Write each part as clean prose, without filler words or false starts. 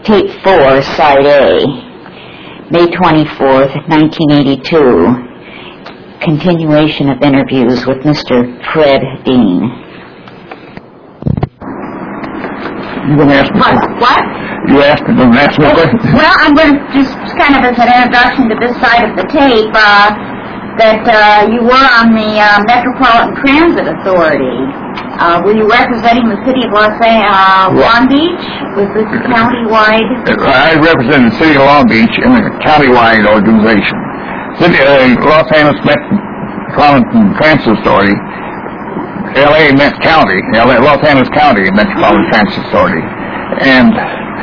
Tape 4, Side A, May 24th, 1982. Continuation of interviews with Mr. Fred Dean. You going to ask me? What? You asked me to ask me a question? Well, I'm going to just kind of as an introduction to this side of the tape, that you were on the Metropolitan Transit Authority. Were you representing the city of Long Beach? Was this a county-wide? I represent the city of Long Beach in a county-wide organization. Los Angeles Metropolitan Transit Authority, L.A. Met County, Los Angeles County Metropolitan Transit Authority. And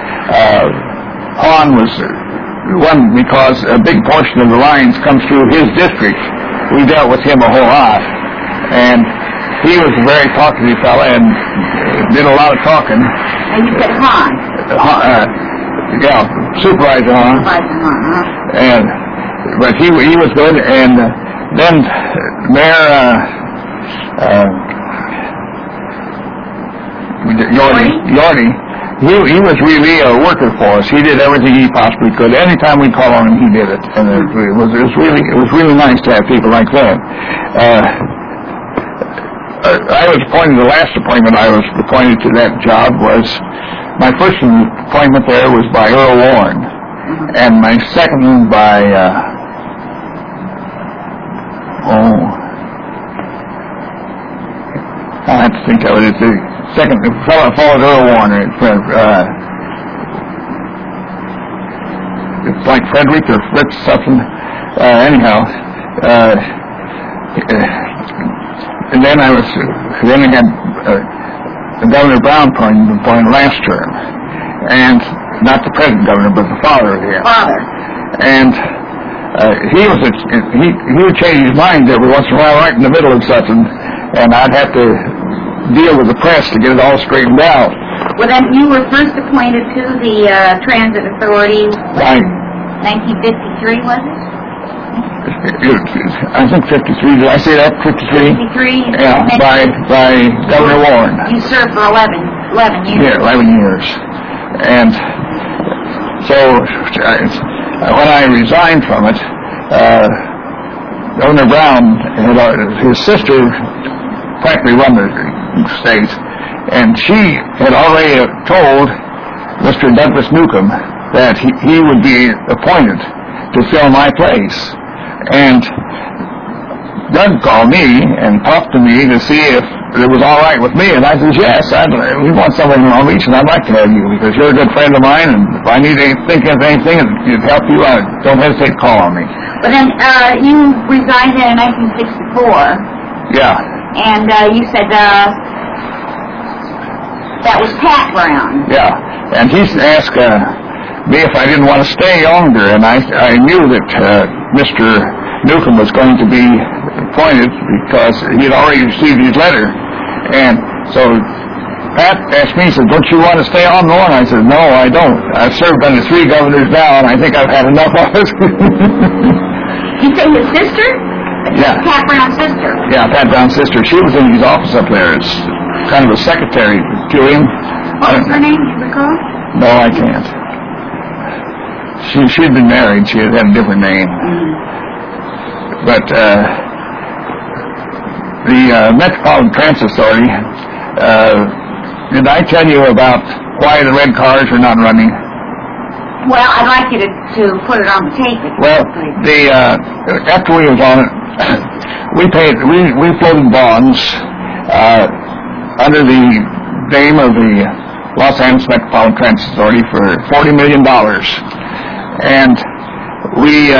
Hahn was one because a big portion of the lines comes through his district. We dealt with him a whole lot. And he was a very talkative fella and did a lot of talking. And you said Hahn? Yeah, Supervisor Hahn. But he was good. And then Mayor Yorty, he was really a worker for us. He did everything he possibly could. Anytime we called on him, he did it. And it was really nice to have people like that. I was appointed, the last appointment I was appointed to that job was, my first appointment there was by Earl Warren, and my second one by, I have to think of it. It's the second, the fellow followed Earl Warren, it's like Frederick or Fritz something, anyhow, and then I had Governor Brown appointed last term, and not the present governor, but the father of him. Father. And he would change his mind every once in a while, right in the middle of something, and I'd have to deal with the press to get it all straightened out. Well, then you were first appointed to the Transit Authority. Right. 1953, was it? I think 53. Did I say that? 53? 53? Yeah, by Governor Warren. You served for 11 years. Yeah, 11 years. And so when I resigned from it, Governor Brown and his sister practically run the state, and she had already told Mr. Douglas Newcomb that he would be appointed to fill my place. And Doug called me and talked to me to see if it was all right with me, and I said, yes, we want somebody in Long Beach, and I'd like to have you, because you're a good friend of mine, and if I need to think of anything and help you, don't hesitate to call on me. But then you resigned in 1964. Yeah. And you said that was Pat Brown. Yeah, and he asked me if I didn't want to stay longer, and I knew that Mr. Newcomb was going to be appointed because he had already received his letter. And so Pat asked me, he said, don't you want to stay on more? And I said, no, I don't. I've served under 3 governors now, and I think I've had enough of it. You say his sister? Yeah. Pat Brown's sister? Yeah, Pat Brown's sister. She was in his office up there as kind of a secretary to him. What was her name, do you recall? No, I can't. She'd been married. She had a different name. But the Metropolitan Transit Authority, did I tell you about why the red cars are not running? Well, I'd like you to put it on the tape. Well, after we was on it, we floated bonds under the name of the Los Angeles Metropolitan Transit Authority for $40 million. And we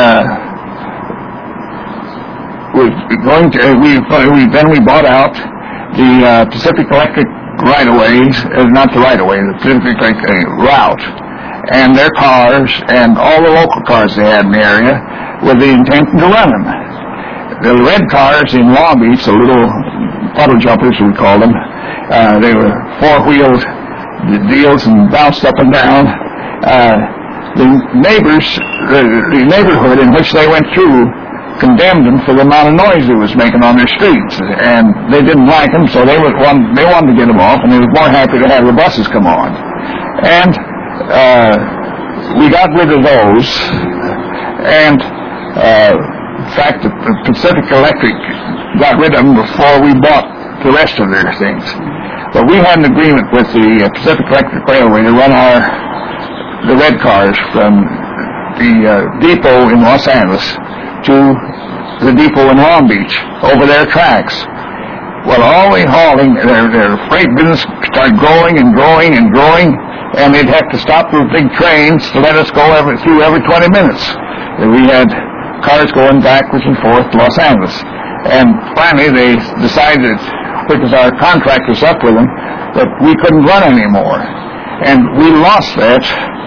bought out the Pacific Electric right-of-ways, not the right-of-way, the Pacific Electric route, and their cars and all the local cars they had in the area with the intention to run them. The red cars in Long Beach, the little puddle jumpers we called them, they were 4-wheeled deals and bounced up and down. The neighborhood in which they went through condemned them for the amount of noise it was making on their streets, and they didn't like them, so they wanted to get them off, and they were more happy to have the buses come on. And we got rid of those, and in fact, the Pacific Electric got rid of them before we bought the rest of their things. But we had an agreement with the Pacific Electric Railway to run the red cars from the depot in Los Angeles to the depot in Long Beach over their tracks. Well, all the hauling, their freight business started growing and growing and growing, and they'd have to stop their big trains to let us go through every 20 minutes. And we had cars going backwards and forth to Los Angeles. And finally they decided, because our contract was up with them, that we couldn't run anymore. And we lost that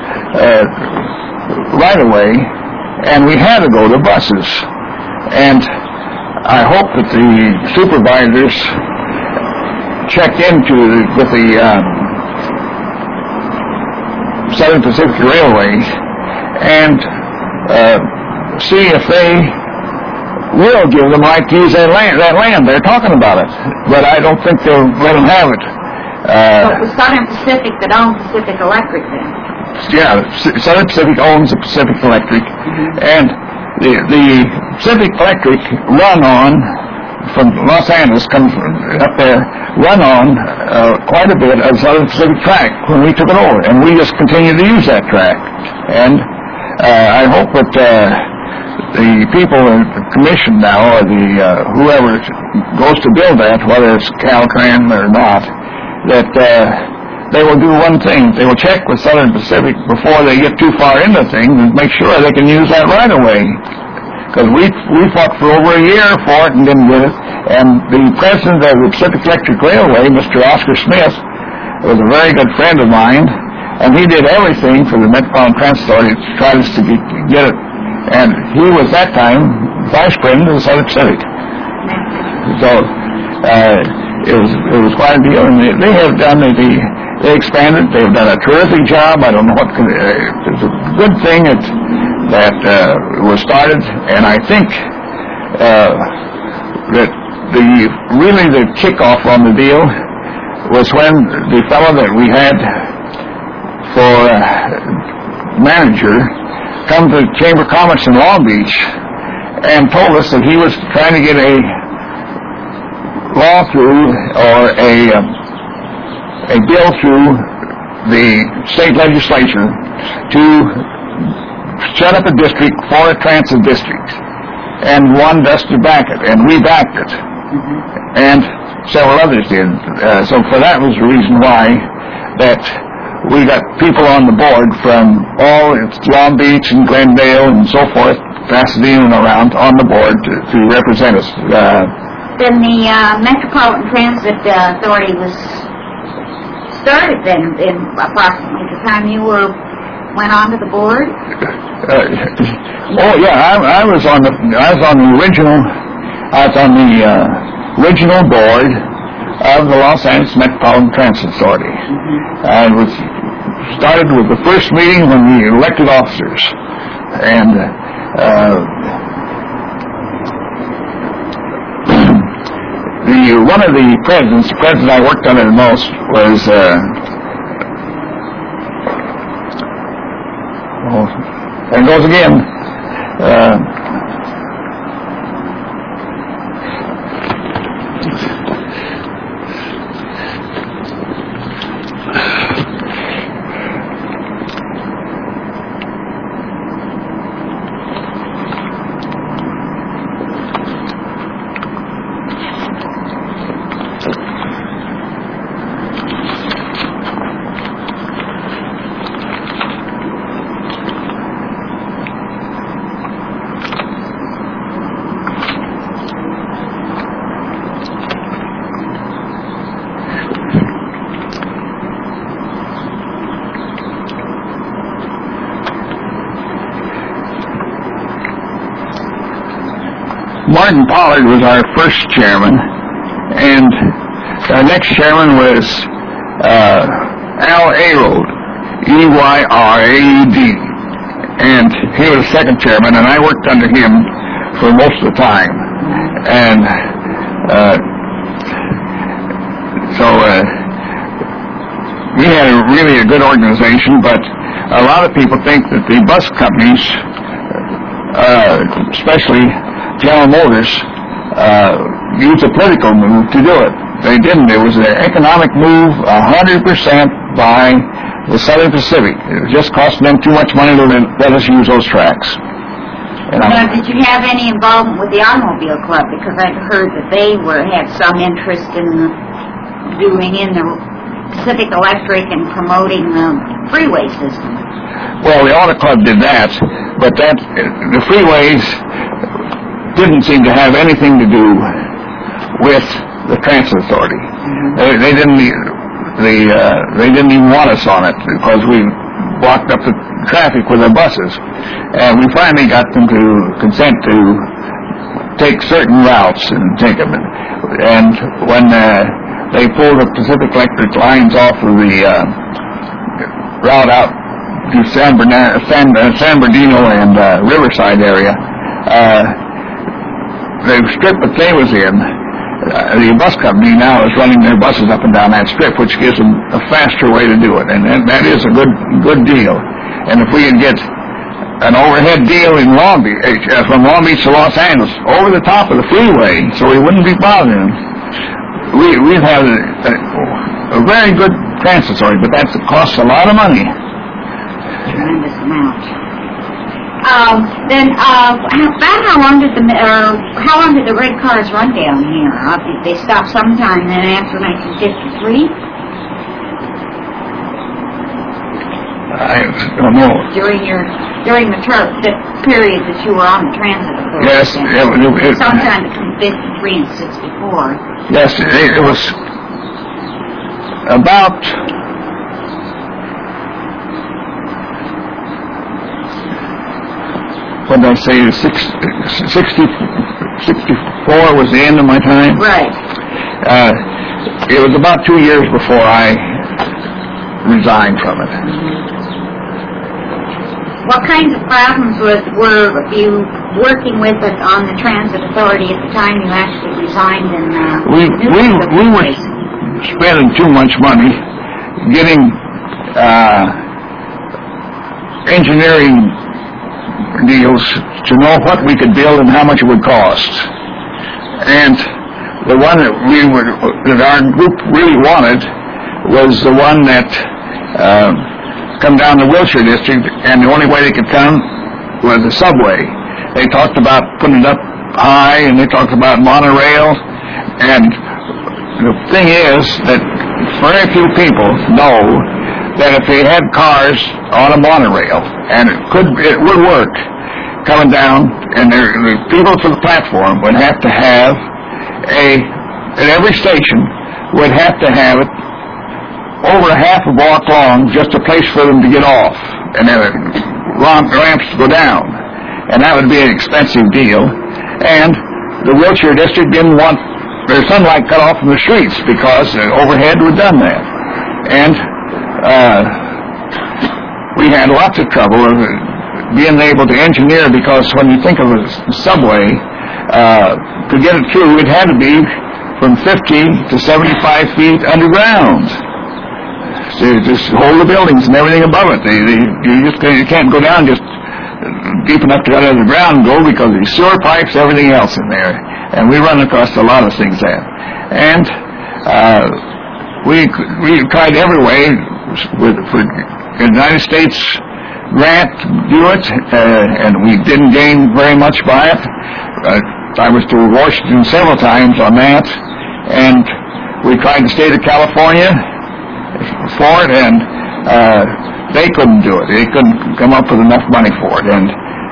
right away, and we had to go to buses. And I hope that the supervisors checked into with the Southern Pacific Railway and see if they will give them right to use that land. They're talking about it, but I don't think they'll let them have it. So it was Southern Pacific that owned Pacific Electric then? Yeah, Southern Pacific owns the Pacific Electric, and the Pacific Electric run on from Los Angeles, comes up there, run on quite a bit of Southern Pacific track when we took it over, and we just continue to use that track. And I hope that the people in the commission now, or whoever goes to build that, whether it's Caltrans or not, that they will do one thing. They will check with Southern Pacific before they get too far into things and make sure they can use that right away. Because we fought for over a year for it and didn't get it. And the president of the Pacific Electric Railway, Mr. Oscar Smith, was a very good friend of mine, and he did everything for the Metropolitan Transit Authority to try to get it. And he was that time vice president of the Southern Pacific. So it was quite a deal, and they have done they expanded. They've done a terrific job. I don't know what it's a good thing that was started, and I think that the kickoff on the deal was when the fellow that we had for manager come to the Chamber of Commerce in Long Beach and told us that he was trying to get a law through, or a bill through the state legislature to set up a district for a transit district, and wanted us to back it, and we backed it, and several others did. So for that was the reason why that we got people on the board from all Long Beach and Glendale and so forth, Pasadena and around, on the board to represent us. Then the Metropolitan Transit Authority was started then in approximately the time you went on to the board? Oh yeah, I was on the original board of the Los Angeles Metropolitan Transit Authority. I was started with the first meeting when we elected officers, and one of the president I worked under the most was there it goes again. Martin Pollard was our first chairman, and our next chairman was Al Ayrode, Eyraed, and he was the second chairman, and I worked under him for most of the time. And so we had really a good organization, but a lot of people think that the bus companies, especially General Motors, used a political move to do it. They didn't. It was an economic move 100% by the Southern Pacific. It just costing them too much money to let us use those tracks. Now, did you have any involvement with the Automobile Club? Because I've heard that they had some interest in doing in the Pacific Electric and promoting the freeway system. Well, the Auto Club did that, but the freeways didn't seem to have anything to do with the Transit Authority. Mm-hmm. They didn't even want us on it because we blocked up the traffic with our buses. And we finally got them to consent to take certain routes and take them. And when they pulled the Pacific Electric lines off of the route out to San Bernardino and Riverside area, the strip that they was in, the bus company now is running their buses up and down that strip, which gives them a faster way to do it, and that is a good deal. And if we can get an overhead deal in Long Beach, from Long Beach to Los Angeles, over the top of the freeway, so we wouldn't be bothering them, we'd have a very good transit story, but that costs a lot of money. Tremendous amount. About how long did the red cars run down here? They stopped sometime then after 1953? I don't know. During the period that you were on the Transit Authority. Yes, sometime between 53 and 64. Yes, it was about. What did I say? 64 was the end of my time. Right. It was about 2 years before I resigned from it. What kinds of problems were you working with on the Transit Authority at the time you actually resigned? We were spending too much money getting engineering deals to know what we could build and how much it would cost. And the one that our group really wanted was the one that come down the Wilshire District, and the only way they could come was the subway. They talked about putting it up high, and they talked about monorail, and the thing is that very few people know that if they had cars on a monorail, and it would work, coming down, and the people to the platform would have to have at every station would have to have it over a half a block long, just a place for them to get off, and then ramps to go down, and that would be an expensive deal. And the Wilshire District didn't want their sunlight cut off from the streets because the overhead would done that, and we had lots of trouble being able to engineer, because when you think of a subway, to get it through, it had to be from 50 to 75 feet underground. So just hold the buildings and everything above it. You can't go down just deep enough to get under the ground and go, because there's sewer pipes, everything else in there. And we run across a lot of things there. And we tried every way for the United States grant to do it, and we didn't gain very much by it. I was to Washington several times on that, and we tried the state of California for it, and they couldn't do it. They couldn't come up with enough money for it, and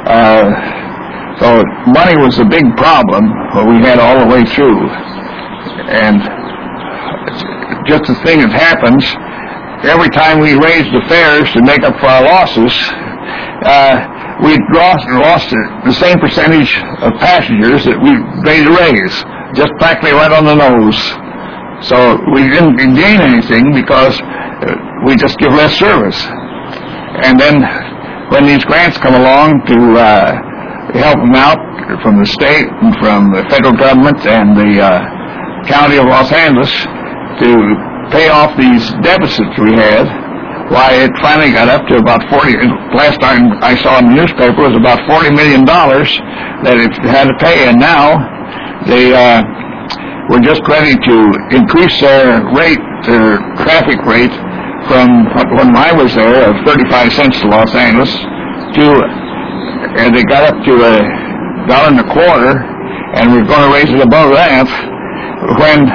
so money was a big problem we had all the way through. And just the thing that happens, every time we raised the fares to make up for our losses, we lost the same percentage of passengers that we made to raise, just practically right on the nose. So we didn't gain anything because we just give less service. And then when these grants come along to help them out from the state and from the federal government and the county of Los Angeles to pay off these deficits we had, Why, it finally got up to about 40, last time I saw in the newspaper, it was about $40 million that it had to pay, and now they were just ready to increase their traffic rate from when I was there of 35 cents to Los Angeles and they got up to $1.25, and we're going to raise it above that when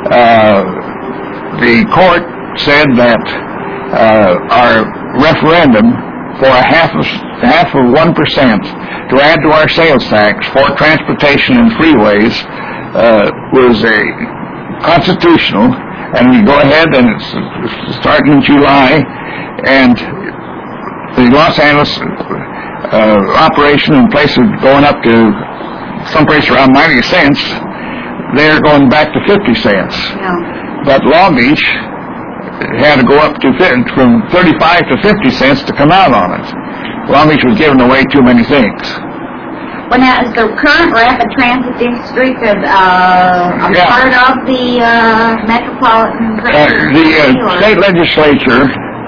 the court said that our referendum for half of 1% to add to our sales tax for transportation and freeways was a constitutional, and we go ahead, and it's starting in July, and the Los Angeles operation in place of going up to someplace around 90 cents, they're going back to 50 cents. No. But Long Beach had to go up to from 35 to 50 cents to come out on it. Long Beach was giving away too many things. Well, now, is the current rapid transit district a part of the metropolitan transit? The state legislature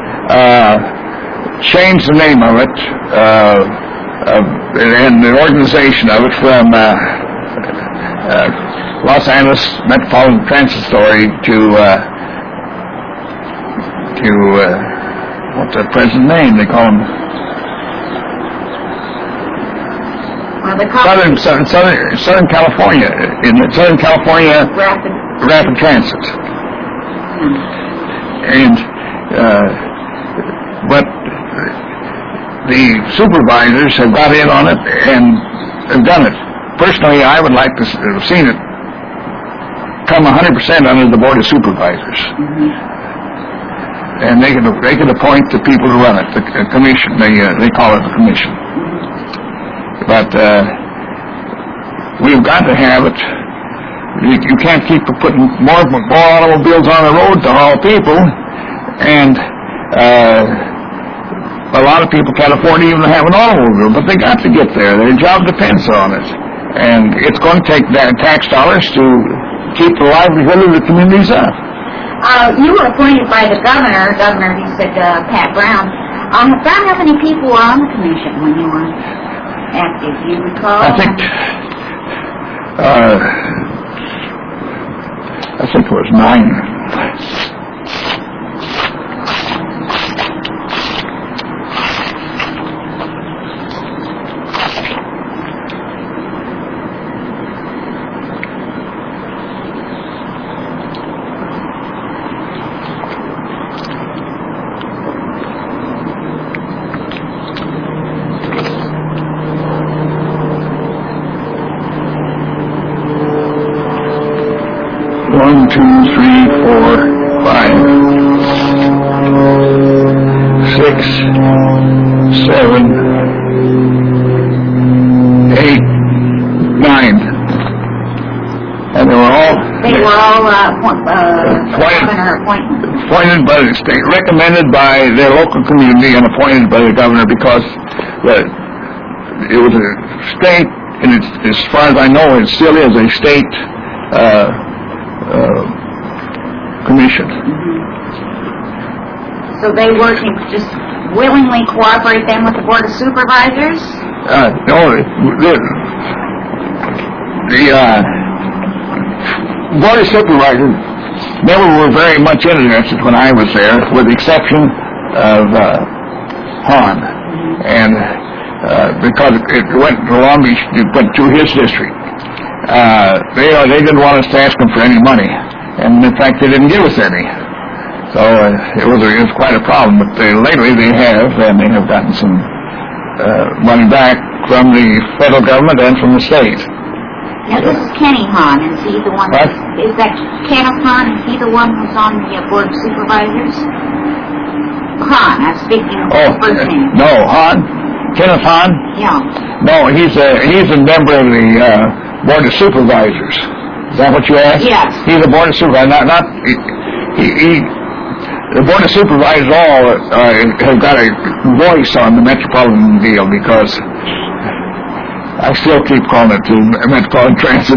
changed the name of it and the organization of it from Los Angeles Metropolitan Transit Authority to what's the present name they call them? Southern California, in Southern California Rapid Transit. And but the supervisors have got in on it and have done it. Personally, I would like to have seen it come 100% under the Board of Supervisors. And they can appoint the people to run it, the commission. They call it the commission. But we've got to have it. You can't keep putting more automobiles on the road to haul people, and a lot of people can't afford to even have an automobile, but they got to get there. Their job depends on it, and it's going to take tax dollars to keep the livelihood of the communities up. You were appointed by the governor, he said, Pat Brown. About how many people were on the commission when you were active? Do you recall? I think it was 9. One, two, three, four, 5, 6, 7, 8, 9, and they were all appointed by the state, recommended by their local community, and appointed by the governor because it was a state, and as far as I know, it still is a state commission. So they were to just willingly cooperate then with the Board of Supervisors? No, the Board of Supervisors never were very much interested when I was there, with the exception of Hahn, and because it went to Long Beach, it went through his district. They didn't want us to ask them for any money, and in fact they didn't give us any. So it was quite a problem. But lately they have gotten some money back from the federal government and from the state. Now this is Kenny Hahn. Is he the one? Is that Kenneth Hahn? Is he the one who's on the Board of Supervisors? Hahn. I'm speaking of his first name. No, Hahn. Kenneth Hahn? Yeah. No, he's a member of the Board of Supervisors. Is that what you asked? Yes. He's a Board of Supervisors. The Board of Supervisors all have got a voice on the metropolitan deal, because I still keep calling it the Metropolitan Transit.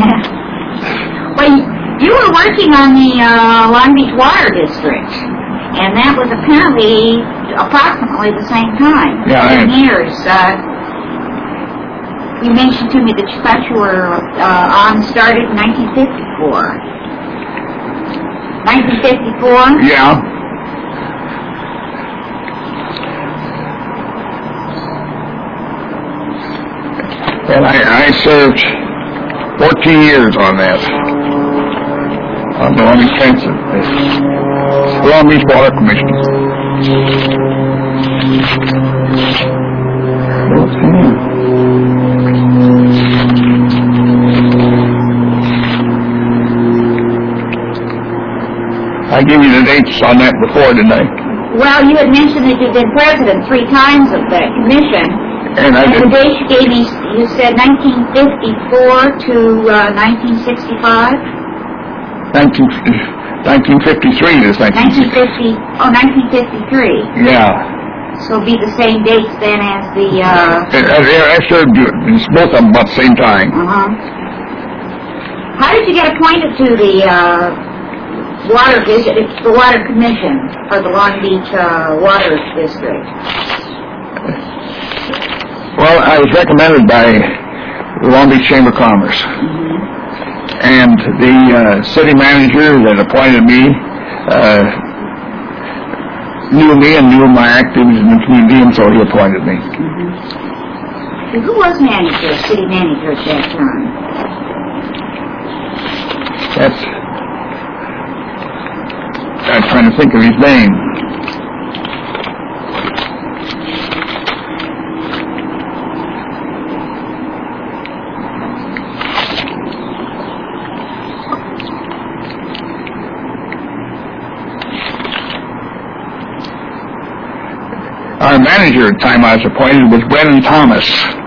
Well, you were working on the Long Beach Water District, And that was apparently approximately the same time. Yeah, 10 years. You mentioned to me that you thought you were started in 1954. 1954? Yeah. And I served 14 years on that. On the Long Beach Transit. Long Beach Water Commission. I gave you the dates on that before, didn't I? Well, you had mentioned that you've been president 3 times of that commission. And I the did. dates you gave me, you said 1954 to 1965? 1953 is 1953. Yeah. So it'll be the same dates then as the, I served both of them about the same time. How did you get appointed to the, the Water Commission for the Long Beach, Water District? Well, I was recommended by the Long Beach Chamber of Commerce. And the city manager that appointed me knew me and knew my activities in the community, and so he appointed me. Who was city manager at that time? I'm trying to think of his name. Our manager at the time I was appointed was Brennan Thomas.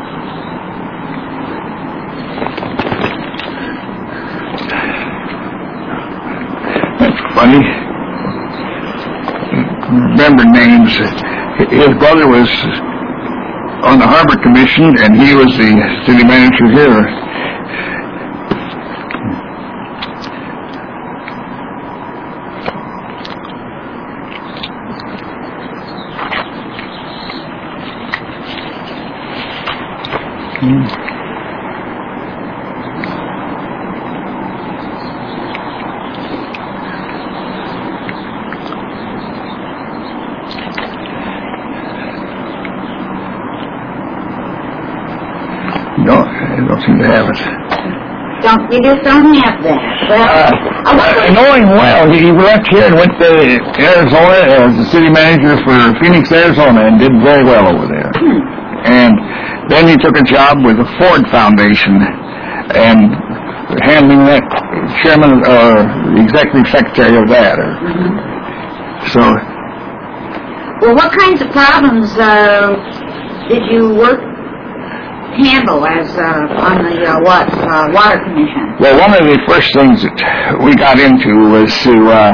That's funny. Remember names. His brother was on the Harbor Commission, and he was the city manager here. No, I don't seem to have it. You just don't have that. Well, Knowing well, he left here and went to Arizona as the city manager for Phoenix, Arizona, and did very well over there. And then he took a job with the Ford Foundation and handling that, chairman or executive secretary of that. So. Well, what kinds of problems did you handle as on the Water Commission? Well, one of the first things that we got into was to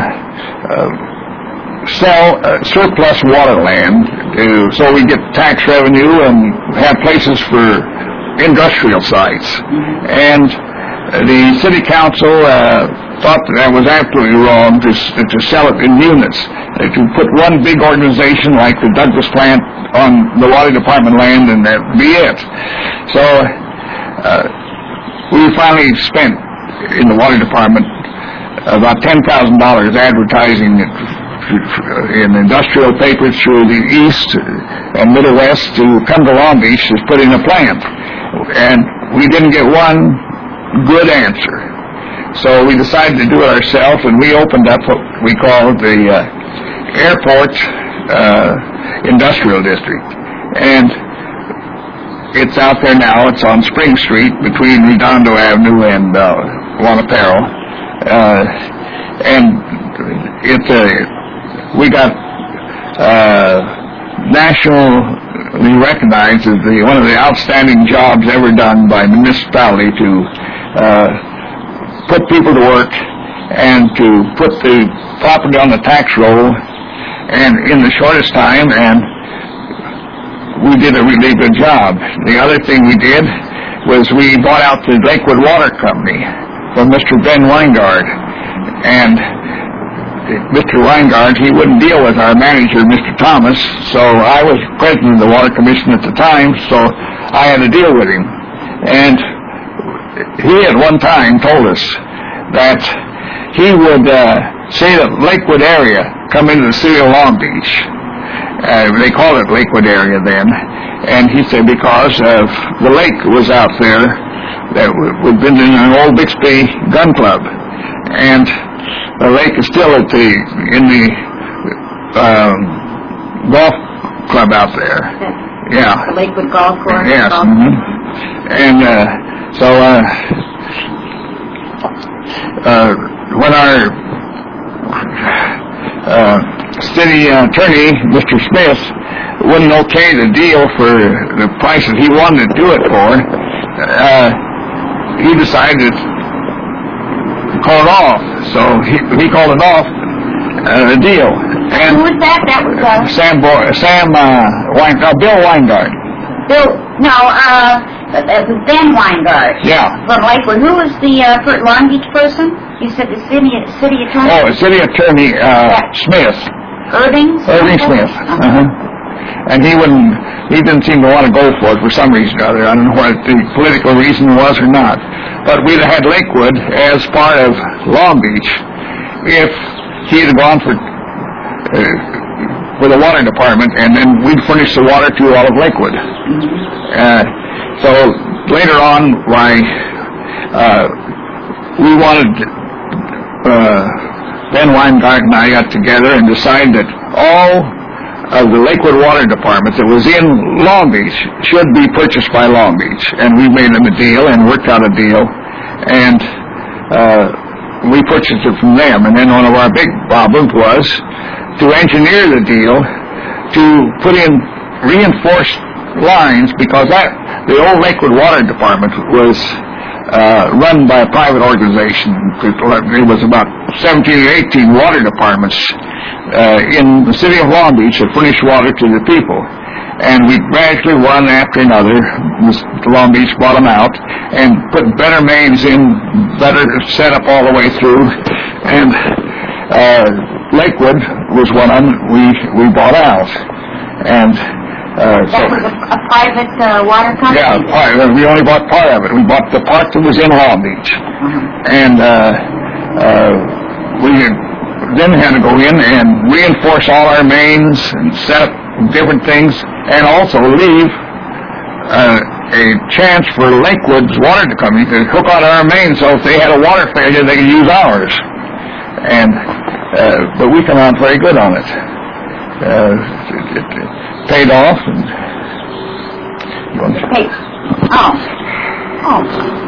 sell surplus water land so we get tax revenue and have places for industrial sites. And the city council thought that was absolutely wrong to sell it in units. To put one big organization like the Douglas plant on the water department land and that be it. So we finally spent in the water department about $10,000 advertising it in industrial papers through the East and Middle West to come to Long Beach to put in a plant. And we didn't get one good answer. So we decided to do it ourselves, and we opened up what we call the Airport Industrial District. And it's out there now. It's on Spring Street between Redondo Avenue and Wanapero. And we got nationally recognized as one of the outstanding jobs ever done by municipality to put people to work and to put the property on the tax roll and in the shortest time, and we did a really good job. The other thing we did was we bought out the Lakewood Water Company from Mr. Ben Weingard, and Mr. Weingart, he wouldn't deal with our manager, Mr. Thomas, so I was president of the Water Commission at the time, so I had to deal with him. And he at one time told us that he would say that Lakewood area come into the city of Long Beach. They called it Lakewood area then. And he said because of the lake was out there that we'd been in an old Bixby gun club. And the lake is still in the golf club out there. Yeah. The Lakewood Golf Course. Yes. Mm-hmm. And so when our city attorney, Mr. Smith, wouldn't okay the deal for the price that he wanted to do it for, he decided to call it off. So he called it off the deal. And who was that? That was Bill Weingart. It was Ben Weingart. Yeah. From Lakewood. Who was the Long Beach person? You said the city attorney? Oh, city attorney, Smith. Irving Smith. And he didn't seem to want to go for it for some reason or other. I don't know what the political reason was or not. But we'd have had Lakewood as part of Long Beach if he had gone for the water department, and then we'd furnish the water to all of Lakewood. So later on, we wanted, Ben Weingart and I got together and decided that all of the Lakewood Water Department that was in Long Beach should be purchased by Long Beach. And we made them a deal and worked out a deal, and we purchased it from them. And then one of our big problems was to engineer the deal to put in reinforced lines, because the old Lakewood Water Department was run by a private organization. It was about 17 or 18 water departments in the city of Long Beach that furnished water to the people. And we gradually, one after another, Long Beach bought them out and put better mains in, better set up all the way through. And Lakewood was one of them we bought out. And that was a private water company? Yeah, we only bought part of it. We bought the part that was in Long Beach. And we then had to go in and reinforce all our mains and set up different things, and also leave a chance for Lakewood's water company to hook out our mains, so if they had a water failure, they could use ours. And but we come out very good on it. It paid off. And Oh.